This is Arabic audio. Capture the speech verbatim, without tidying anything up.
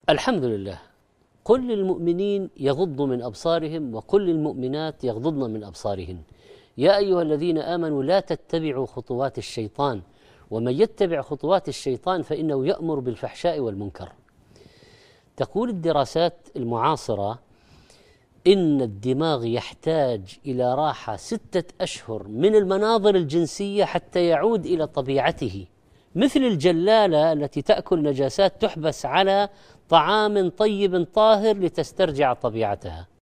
الحمد لله. قل للمؤمنين يغضوا من أبصارهم وقل للمؤمنات يغضضن من أبصارهن يا أيها الذين آمنوا لا تتبعوا خطوات الشيطان ومن يتبع خطوات الشيطان فإنه يأمر بالفحشاء والمنكر. تقول الدراسات المعاصرة إن الدماغ يحتاج إلى راحة ستة أشهر من المناظر الجنسية حتى يعود إلى طبيعته، مثل الجلالة التي تأكل نجاسات تحبس على طعام طيب طاهر لتسترجع طبيعتها.